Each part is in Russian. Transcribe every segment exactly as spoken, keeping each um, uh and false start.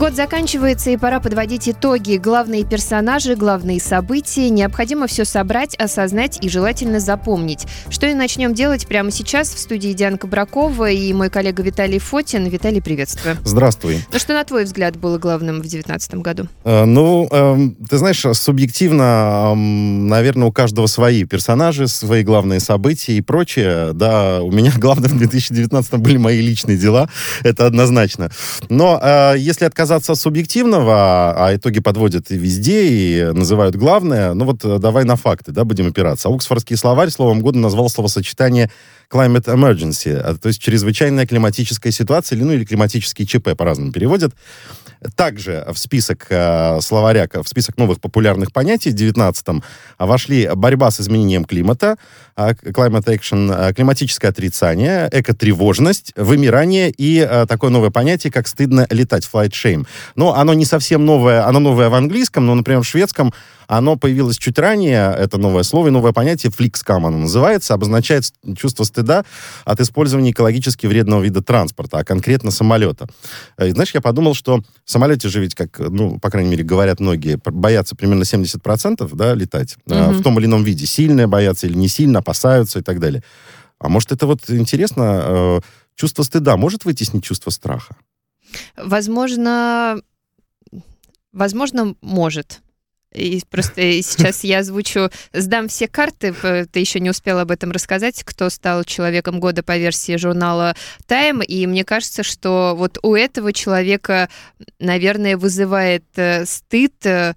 Год заканчивается, и пора подводить итоги. Главные персонажи, главные события. Необходимо все собрать, осознать и желательно запомнить. Что и начнем делать прямо сейчас. В студии Диана Кабракова и мой коллега Виталий Фотин. Виталий, приветствую. Здравствуй. Ну, что, на твой взгляд, было главным в две тысячи девятнадцатом году? Э, ну, э, ты знаешь, субъективно, э, наверное, у каждого свои персонажи, свои главные события и прочее. Да, у меня главным в две тысячи девятнадцатом были мои личные дела. Это однозначно. Но э, если отказаться от субъективного, а итоги подводят и везде, и называют главное, ну вот давай на факты, да, будем опираться. Оксфордский словарь словом года назвал словосочетание climate emergency, то есть чрезвычайная климатическая ситуация, или, ну, или климатический ЧП, по-разному переводят. Также в список э, словаря, в список новых популярных понятий в две тысячи девятнадцатом вошли борьба с изменением климата, э, climate action, э, климатическое отрицание, экотревожность, вымирание и э, такое новое понятие, как стыдно летать, flight shame. Но оно не совсем новое, оно новое в английском, но, например, в шведском оно появилось чуть ранее, это новое слово и новое понятие, фликскам оно называется, обозначает чувство стыда от использования экологически вредного вида транспорта, а конкретно самолета. И, знаешь, я подумал, что в самолете же ведь, как, ну, по крайней мере, говорят многие, боятся примерно семьдесят процентов, да, летать, mm-hmm. в том или ином виде. Сильно боятся или не сильно, опасаются и так далее. А может, это вот интересно, чувство стыда может вытеснить чувство страха? Возможно, возможно, может. И просто сейчас я озвучу, сдам все карты, ты еще не успел об этом рассказать, кто стал человеком года по версии журнала Time, и мне кажется, что вот у этого человека, наверное, вызывает стыд,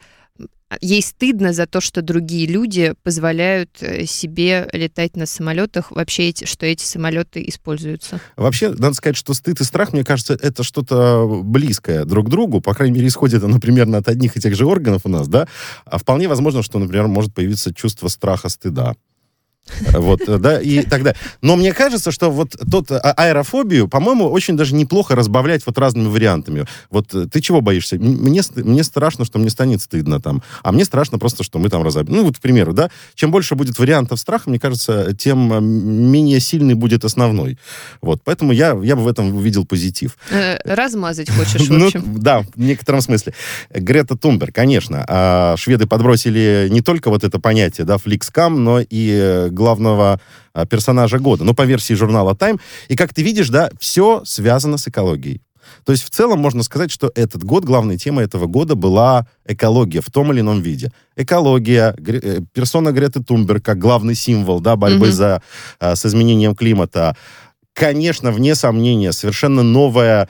ей стыдно за то, что другие люди позволяют себе летать на самолетах, вообще, эти, что эти самолеты используются. Вообще, надо сказать, что стыд и страх, мне кажется, это что-то близкое друг к другу, по крайней мере, исходит оно примерно от одних и тех же органов у нас, да, а вполне возможно, что, например, может появиться чувство страха, стыда. Вот, да, и так далее. Но мне кажется, что вот тот аэрофобию, по-моему, очень даже неплохо разбавлять вот разными вариантами. Вот ты чего боишься? Мне, мне страшно, что мне станет стыдно там, а мне страшно просто, что мы там разобьем. Ну, вот, к примеру, да, чем больше будет вариантов страха, мне кажется, тем менее сильный будет основной. Вот, поэтому я, я бы в этом увидел позитив. Размазать хочешь, в общем. Ну, да, в некотором смысле. Грета Тунберг, конечно. Шведы подбросили не только вот это понятие, да, фликскам, но и главного а, персонажа года, ну, по версии журнала Time. И, как ты видишь, да, все связано с экологией. То есть, в целом, можно сказать, что этот год, главной темой этого года была экология в том или ином виде. Экология, гре, персона Греты Тунберг как главный символ, да, борьбы mm-hmm. за, а, с изменением климата. Конечно, вне сомнения, совершенно новая,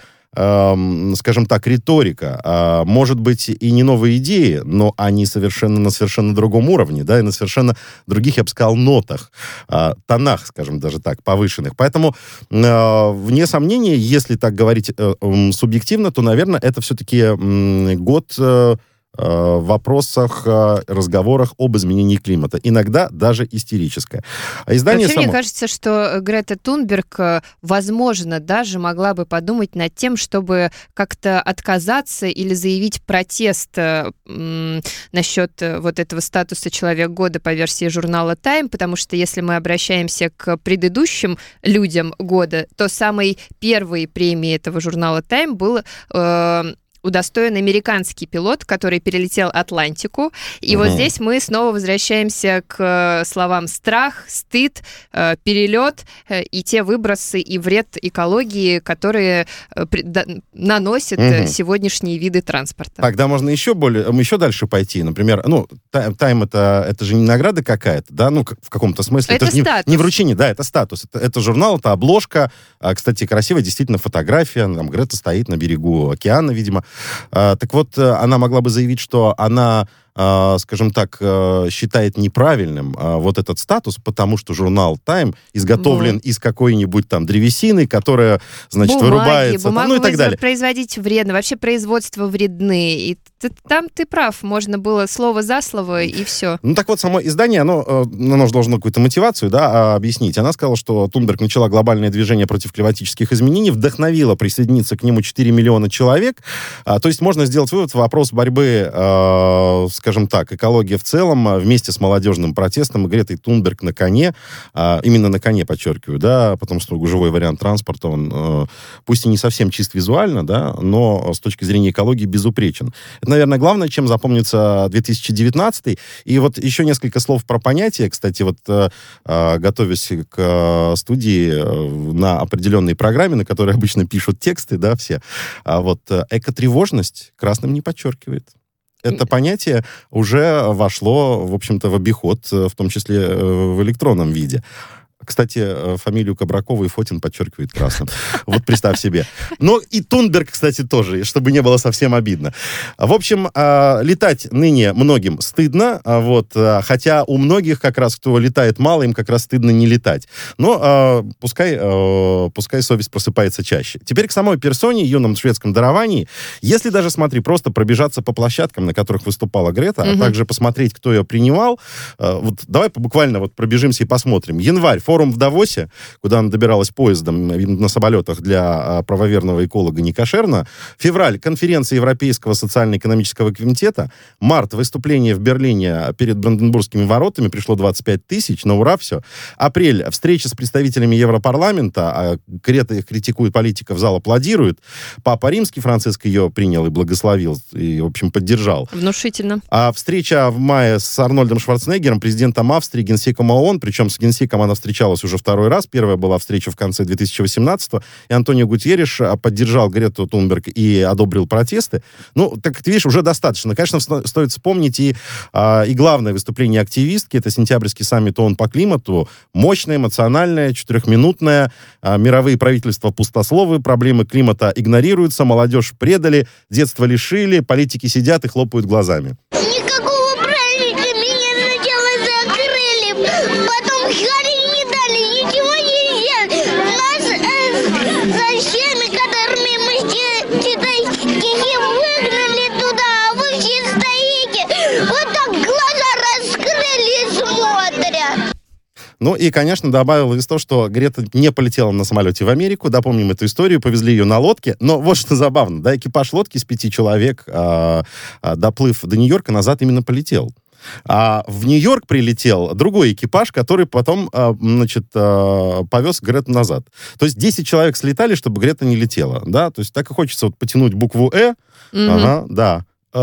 скажем так, риторика. А, может быть, и не новые идеи, но они совершенно на совершенно другом уровне, да, и на совершенно других, я бы сказал, нотах, а, тонах, скажем даже так, повышенных. Поэтому, а, вне сомнения, если так говорить а, а, субъективно, то, наверное, это все-таки м, год а, в вопросах, разговорах об изменении климата. Иногда даже истерическое. А издание Вообще, само... мне кажется, что Грета Тунберг, возможно, даже могла бы подумать над тем, чтобы как-то отказаться или заявить протест м, насчет вот этого статуса «Человек года» по версии журнала Time, потому что если мы обращаемся к предыдущим людям года, то самой первой премией этого журнала Time был... Э, удостоен американский пилот, который перелетел Атлантику. И угу. вот здесь мы снова возвращаемся к словам страх, стыд, перелет и те выбросы и вред экологии, которые наносят угу. сегодняшние виды транспорта. Тогда можно еще более, еще дальше пойти. Например, ну, Time это, это же не награда какая-то, да, ну, в каком-то смысле. Это, это статус. Не, не вручение, да, это статус. Это, это журнал, это обложка. Кстати, красивая действительно фотография. Там Грета стоит на берегу океана, видимо. А, так вот, она могла бы заявить, что она, а, скажем так, а, считает неправильным а, вот этот статус, потому что журнал Time изготовлен вот. из какой-нибудь там древесины, которая, значит, бумаги, вырубается. Бумагу там, ну и так далее. Производить вредно. Вообще производство вредны. И ты, там ты прав, можно было слово за слово, и все. Ну, так вот, само издание, оно, оно же должно какую-то мотивацию, да, объяснить. Она сказала, что Тунберг начала глобальное движение против климатических изменений, вдохновила присоединиться к нему четыре миллиона человек. А, то есть можно сделать вывод, вопрос борьбы, э, скажем так, экологии в целом вместе с молодежным протестом и Гретой Тунберг на коне, э, именно на коне, подчеркиваю, да, потому что живой вариант транспорта, он э, пусть и не совсем чист визуально, да, но с точки зрения экологии безупречен. Это, наверное, главное, чем запомнится две тысячи девятнадцатый. И вот еще несколько слов про понятия. Кстати, вот э, готовясь к э, студии э, на определенной программе, на которой обычно пишут тексты, да, все, а вот э, экотревожность красным не подчеркивает. Это понятие уже вошло, в общем-то, в обиход, в том числе э, в электронном виде. Кстати, фамилию Кабракова и Фотин подчеркивает красным. Вот представь себе. Ну, и Тунберг, кстати, тоже, чтобы не было совсем обидно. В общем, летать ныне многим стыдно, вот, хотя у многих, как раз, кто летает мало, им как раз стыдно не летать. Но пускай, пускай совесть просыпается чаще. Теперь к самой персоне, юном шведском даровании. Если даже, смотри, просто пробежаться по площадкам, на которых выступала Грета, угу. а также посмотреть, кто ее принимал, вот давай буквально вот пробежимся и посмотрим. Январь, форум в Давосе, куда она добиралась поездом на самолетах для правоверного эколога некошерно. Февраль, конференция Европейского социально-экономического комитета. Март, выступление в Берлине перед Бранденбургскими воротами. Пришло двадцать пять тысяч, на ура все. Апрель, встреча с представителями Европарламента. Грета их критикует, политиков, зал аплодирует. Папа Римский, Франциск ее принял и благословил, и, в общем, поддержал. Внушительно. А встреча в мае с Арнольдом Шварценеггером, президентом Австрии, генсеком ООН, причем с генсеком она встречалась уже второй раз. Первая была встреча в конце две тысячи восемнадцатого, и Антонио Гутьерреш поддержал Грету Тунберг и одобрил протесты. Ну, так ты видишь, уже достаточно. Конечно, стоит вспомнить и, а, и главное выступление активистки, это сентябрьский саммит ООН по климату. Мощное, эмоциональное, четырехминутное. А, мировые правительства пустословы, проблемы климата игнорируются, молодежь предали, детство лишили, политики сидят и хлопают глазами. Никакого праздника, меня сначала закрыли, потом Харри не дали, ничего нельзя. Нас э, за стены, которыми мы стихи выгнали туда, а вы все стоите, вот так глаза раскрыли и смотрят. Ну и, конечно, добавилось то, что Грета не полетела на самолете в Америку. Да, помним эту историю, повезли ее на лодке. Но вот что забавно, да, экипаж лодки из пяти человек, а, а, доплыв до Нью-Йорка, назад именно полетел. А в Нью-Йорк прилетел другой экипаж, который потом, а, значит, а, повез Грету назад. То есть десять человек слетали, чтобы Грета не летела, да. То есть так и хочется вот потянуть букву «Э». Mm-hmm. Ага, да.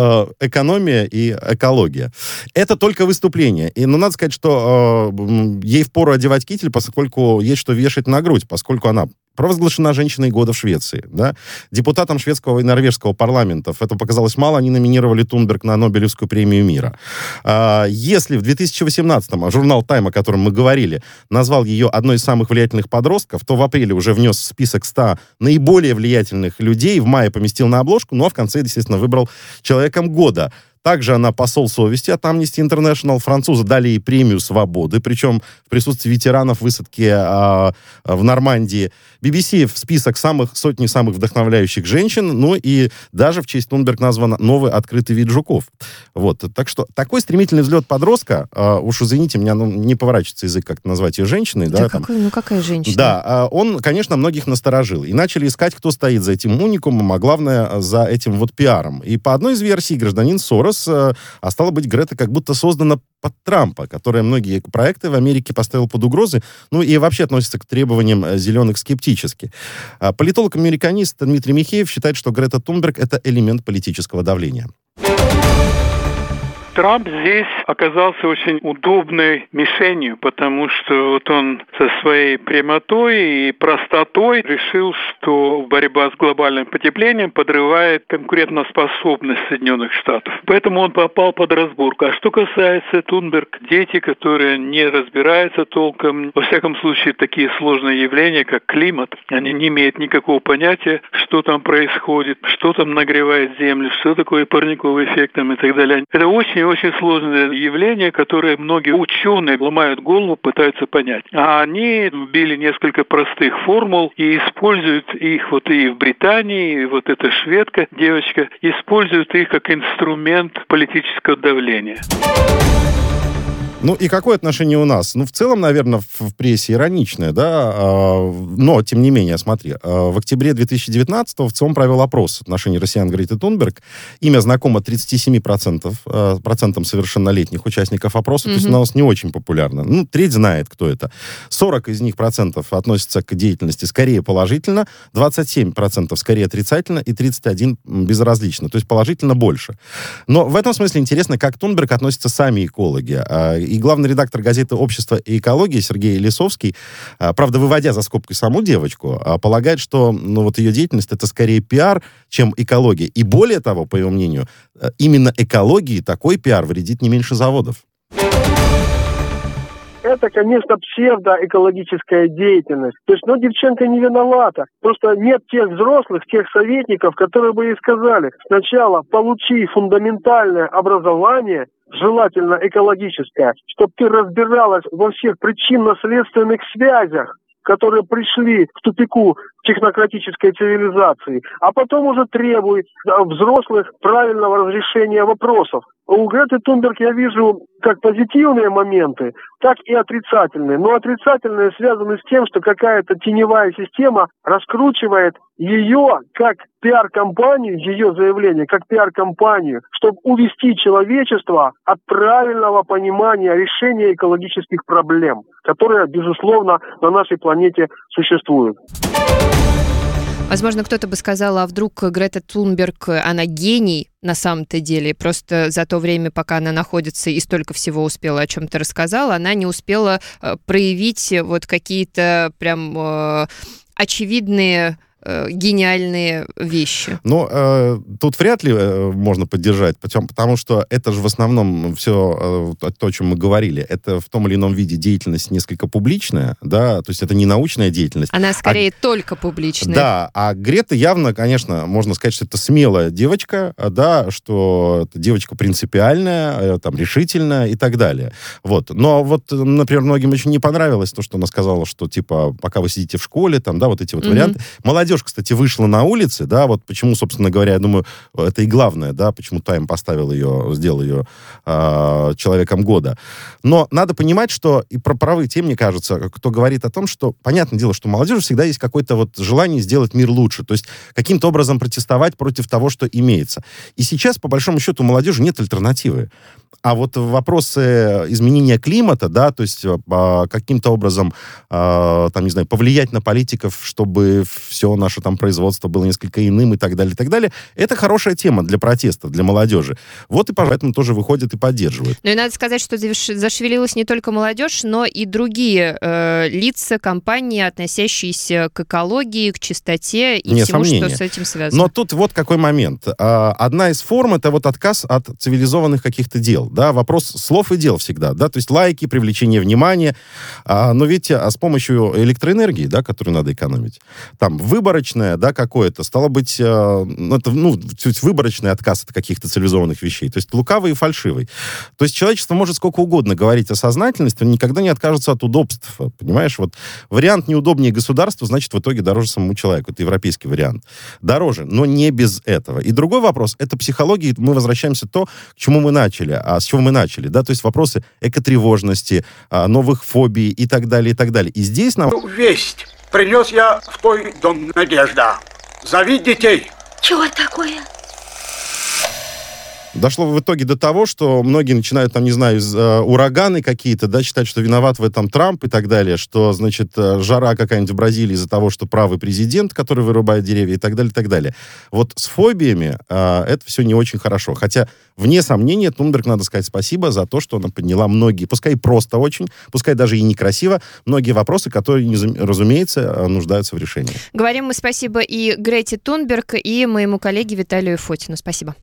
Экономия и экология. Это только выступление. И, ну, надо сказать, что э, ей впору одевать китель, поскольку есть что вешать на грудь, поскольку она провозглашена женщиной года в Швеции. Да? Депутатам шведского и норвежского парламентов это показалось мало, они номинировали Тунберг на Нобелевскую премию мира. А, если в две тысячи восемнадцатом журнал «Тайм», о котором мы говорили, назвал ее одной из самых влиятельных подростков, то в апреле уже внес в список ста наиболее влиятельных людей, в мае поместил на обложку, ну а в конце, естественно, выбрал человеком года. Также она посол совести от Amnesty International. Французы дали ей премию свободы, причем в присутствии ветеранов высадки а, в Нормандии. би би си в список самых, сотни самых вдохновляющих женщин. Ну и даже в честь Тунберг назван новый открытый вид жуков. Вот. Так что такой стремительный взлет подростка, а, уж извините меня, ну, не поворачивается язык как-то назвать ее женщиной. Да, да там, какой, ну какая женщина? Да, а, он, конечно, многих насторожил. И начали искать, кто стоит за этим уникумом, а главное, за этим вот пиаром. И по одной из версий гражданин Сорос, а стало быть, Грета как будто создана под Трампа, который многие проекты в Америке поставил под угрозы, ну и вообще относится к требованиям зеленых скептически. Политолог-американист Дмитрий Михеев считает, что Грета Тунберг — это элемент политического давления. Трамп здесь оказался очень удобной мишенью, потому что вот он со своей прямотой и простотой решил, что борьба с глобальным потеплением подрывает конкурентоспособность Соединенных Штатов. Поэтому он попал под разборку. А что касается Тунберг, дети, которые не разбираются толком, во всяком случае, такие сложные явления, как климат, они не имеют никакого понятия, что там происходит, что там нагревает Землю, что такое парниковый эффект и так далее. Это очень очень-очень сложное явление, которое многие ученые ломают голову, пытаются понять. А они вбили несколько простых формул и используют их вот и в Британии, и вот эта шведка, девочка, используют их как инструмент политического давления. Ну и какое отношение у нас? Ну, в целом, наверное, в, в прессе ироничное, да, э, но, тем не менее, смотри, э, в октябре две тысячи девятнадцатого ЦИОМ провел опрос в отношении россиян Греты Тунберг. Имя знакомо тридцати семи процентов, э, процентам совершеннолетних участников опроса, mm-hmm. то есть она у нас не очень популярна. Ну, треть знает, кто это. сорок из них процентов относятся к деятельности скорее положительно, двадцать семь процентов скорее отрицательно и тридцать один процент безразлично, то есть положительно больше. Но в этом смысле интересно, как к Тунберг относятся сами экологи. И главный редактор газеты «Общество и экология» Сергей Лисовский, правда, выводя за скобки саму девочку, полагает, что ну, вот ее деятельность — это скорее пиар, чем экология. И более того, по его мнению, именно экологии такой пиар вредит не меньше заводов. Это, конечно, псевдоэкологическая деятельность. То есть, ну, девчонка не виновата. Просто нет тех взрослых, тех советников, которые бы ей сказали: сначала получи фундаментальное образование, желательно экологическое, чтобы ты разбиралась во всех причинно-следственных связях, которые пришли к тупику технократической цивилизации, а потом уже требует взрослых правильного разрешения вопросов. У Греты Тунберг я вижу как позитивные моменты, так и отрицательные. Но отрицательные связаны с тем, что какая-то теневая система раскручивает ее как пиар-компанию, ее заявление как пиар-компанию, чтобы увести человечество от правильного понимания решения экологических проблем, которые, безусловно, на нашей планете существуют. Возможно, кто-то бы сказал, а вдруг Грета Тунберг, она гений на самом-то деле, просто за то время, пока она находится и столько всего успела, о чем ты рассказала, она не успела проявить вот какие-то прям э, очевидные гениальные вещи. Ну, э, тут вряд ли э, можно поддержать, потому, потому что это же в основном все э, то, о чем мы говорили, это в том или ином виде деятельность несколько публичная, да, то есть это не научная деятельность. Она скорее а, только публичная. Да, а Грета явно, конечно, можно сказать, что это смелая девочка, да, что это девочка принципиальная, там, решительная и так далее. Вот. Но вот, например, многим очень не понравилось то, что она сказала, что, типа, пока вы сидите в школе, там, да, вот эти вот mm-hmm. варианты. Молодежь, кстати, вышла на улицы, да, вот почему, собственно говоря, я думаю, это и главное, да, почему Time поставил ее, сделал ее э, человеком года. Но надо понимать, что и про правые те, мне кажется, кто говорит о том, что, понятное дело, что у молодежи всегда есть какое-то вот желание сделать мир лучше, то есть каким-то образом протестовать против того, что имеется. И сейчас, по большому счету, у молодежи нет альтернативы. А вот вопросы изменения климата, да, то есть а, каким-то образом, а, там, не знаю, повлиять на политиков, чтобы все наше там производство было несколько иным и так далее, и так далее, это хорошая тема для протестов, для молодежи. Вот и поэтому тоже выходят и поддерживают. Ну и надо сказать, что зашевелилась не только молодежь, но и другие э, лица, компании, относящиеся к экологии, к чистоте и не всему, сомнения. что с этим связано. Но тут вот какой момент. Одна из форм — это вот отказ от цивилизованных каких-то дел. Да, вопрос слов и дел всегда, да, то есть лайки, привлечение внимания, а, но ведь а с помощью электроэнергии, да, которую надо экономить, там, выборочное, да, какое-то, стало быть, а, это, ну, выборочный отказ от каких-то цивилизованных вещей, то есть лукавый и фальшивый. То есть человечество может сколько угодно говорить о сознательности, но никогда не откажется от удобств, понимаешь, вот вариант неудобнее государству, значит, в итоге дороже самому человеку, это европейский вариант. Дороже, но не без этого. И другой вопрос, это психология, мы возвращаемся к тому, к чему мы начали, а с чего мы начали, да, то есть вопросы экотревожности, новых фобий и так далее, и так далее. И здесь нам... Весть принес я в твой дом, Надежда. Зови детей. Чего такое? Дошло в итоге до того, что многие начинают, там, не знаю, э, ураганы какие-то, да, считать, что виноват в этом Трамп и так далее, что, значит, э, жара какая-нибудь в Бразилии из-за того, что правый президент, который вырубает деревья и так далее, и так далее. Вот с фобиями э, это все не очень хорошо. Хотя, вне сомнения, Тунберг, надо сказать спасибо за то, что она подняла многие, пускай просто очень, пускай даже и некрасиво, многие вопросы, которые, разумеется, нуждаются в решении. Говорим мы спасибо и Грете Тунберг, и моему коллеге Виталию Фотину. Спасибо.